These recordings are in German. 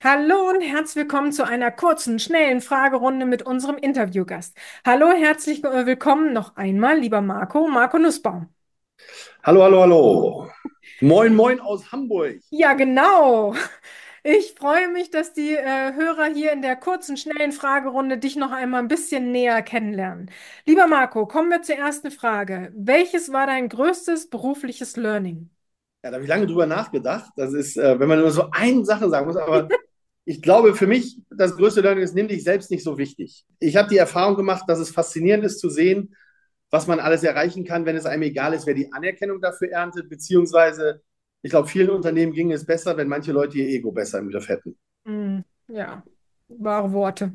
Hallo und herzlich willkommen zu einer kurzen, schnellen Fragerunde mit unserem Interviewgast. Hallo, herzlich willkommen noch einmal, lieber Marco Nussbaum. Hallo, hallo, hallo. Moin, moin aus Hamburg. Ja, genau. Ich freue mich, dass die Hörer hier in der kurzen, schnellen Fragerunde dich noch einmal ein bisschen näher kennenlernen. Lieber Marco, kommen wir zur ersten Frage. Welches war dein größtes berufliches Learning? Ja, da habe ich lange drüber nachgedacht. Das ist, wenn man nur so eine Sache sagen muss, aber ich glaube, für mich das größte Learning ist, nimm dich selbst nicht so wichtig. Ich habe die Erfahrung gemacht, dass es faszinierend ist zu sehen, was man alles erreichen kann, wenn es einem egal ist, wer die Anerkennung dafür erntet, beziehungsweise ich glaube, vielen Unternehmen ging es besser, wenn manche Leute ihr Ego besser im Griff hätten. Ja, wahre Worte.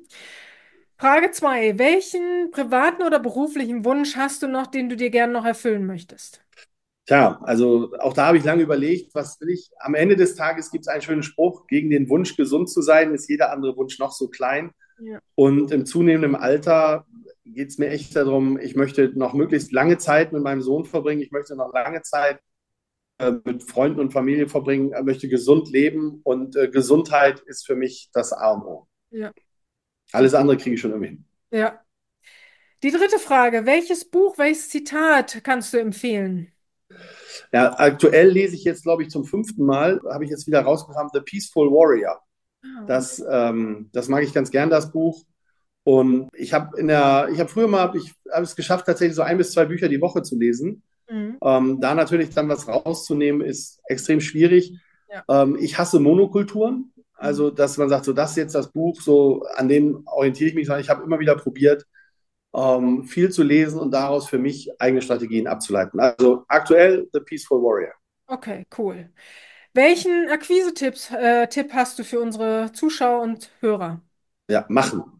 Frage 2: Welchen privaten oder beruflichen Wunsch hast du noch, den du dir gerne noch erfüllen möchtest? Tja, also auch da habe ich lange überlegt, was will ich? Am Ende des Tages gibt es einen schönen Spruch, gegen den Wunsch, gesund zu sein, ist jeder andere Wunsch noch so klein. Ja. Und im zunehmenden Alter geht es mir echt darum, ich möchte noch möglichst lange Zeit mit meinem Sohn verbringen, ich möchte noch lange Zeit mit Freunden und Familie verbringen, möchte gesund leben und Gesundheit ist für mich das A und O. Ja, Alles andere kriege ich schon irgendwie hin. ja. Die dritte Frage: Welches Buch, welches Zitat kannst du empfehlen? Ja, aktuell lese ich jetzt, glaube ich, zum fünften Mal, habe ich jetzt wieder rausgekramt, The Peaceful Warrior. Ah, Das mag ich ganz gern, das Buch. Und ich habe früher mal, hab es geschafft, tatsächlich so ein bis zwei Bücher die Woche zu lesen. mhm. Da natürlich dann was rauszunehmen, ist extrem schwierig. Ja. Ich hasse Monokulturen. Mhm. Also, dass man sagt, so das ist jetzt das Buch, so an dem orientiere ich mich, sondern ich habe immer wieder probiert, viel zu lesen und daraus für mich eigene Strategien abzuleiten. Also aktuell The Peaceful Warrior. Okay, cool. Welchen Tipp hast du für unsere Zuschauer und Hörer? Ja, machen.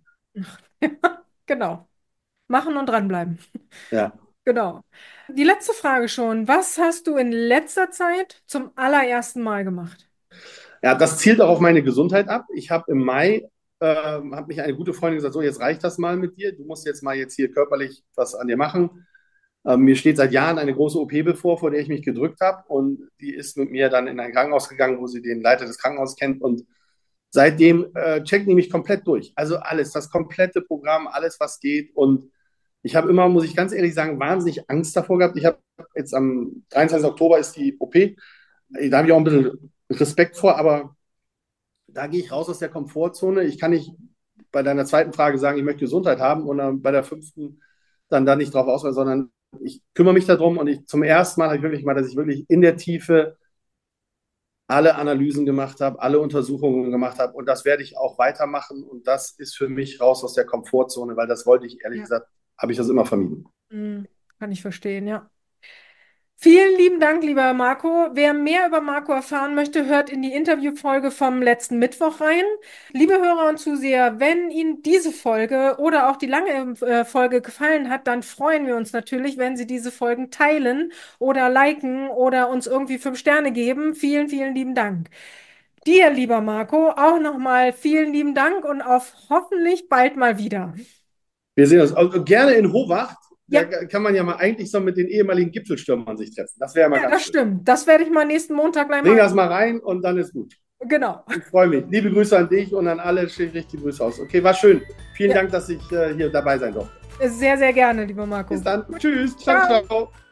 Genau. Machen und dranbleiben. Ja. Genau. Die letzte Frage schon. Was hast du in letzter Zeit zum allerersten Mal gemacht? Ja, das zielt auch auf meine Gesundheit ab. Ich habe im Mai, hat mich eine gute Freundin gesagt, so jetzt reicht das mal mit dir. Du musst jetzt mal jetzt hier körperlich was an dir machen. Mir steht seit Jahren eine große OP bevor, vor der ich mich gedrückt habe. Und die ist mit mir dann in ein Krankenhaus gegangen, wo sie den Leiter des Krankenhauses kennt. Und seitdem checken die mich komplett durch. Also alles, das komplette Programm, alles, was geht. Und ich habe immer, muss ich ganz ehrlich sagen, wahnsinnig Angst davor gehabt. Ich habe jetzt am 23. Oktober ist die OP. Da habe ich auch ein bisschen Respekt vor, aber da gehe ich raus aus der Komfortzone. Ich kann nicht bei deiner zweiten Frage sagen, ich möchte Gesundheit haben und dann bei der fünften dann da nicht drauf ausweichen, sondern ich kümmere mich darum und zum ersten Mal habe ich wirklich mal, dass ich wirklich in der Tiefe alle Analysen gemacht habe, alle Untersuchungen gemacht habe und das werde ich auch weitermachen und das ist für mich raus aus der Komfortzone, weil das wollte ich, ehrlich Ja. gesagt, habe ich das immer vermieden. Kann ich verstehen, ja. Vielen lieben Dank, lieber Marco. Wer mehr über Marco erfahren möchte, hört in die Interviewfolge vom letzten Mittwoch rein. Liebe Hörer und Zuseher, wenn Ihnen diese Folge oder auch die lange Folge gefallen hat, dann freuen wir uns natürlich, wenn Sie diese Folgen teilen oder liken oder uns irgendwie 5 Sterne geben. Vielen, vielen lieben Dank. Dir, lieber Marco, auch nochmal vielen lieben Dank und auf hoffentlich bald mal wieder. Wir sehen uns also gerne in Hovacht. Da Ja, kann man ja mal eigentlich so mit den ehemaligen Gipfelstürmern sich treffen. Das wäre ja mal ja, ganz das schön. stimmt. Das werde ich mal nächsten Montag gleich Bring mal. das mal rein und dann ist gut. Genau. Ich freue mich. Liebe Grüße an dich und an alle. Schicke richtig Grüße aus. Okay, war schön. Vielen Ja, Dank, dass ich hier dabei sein durfte. sehr, sehr gerne, lieber Bis Marco. dann. Tschüss. Ciao, Ciao. ciao.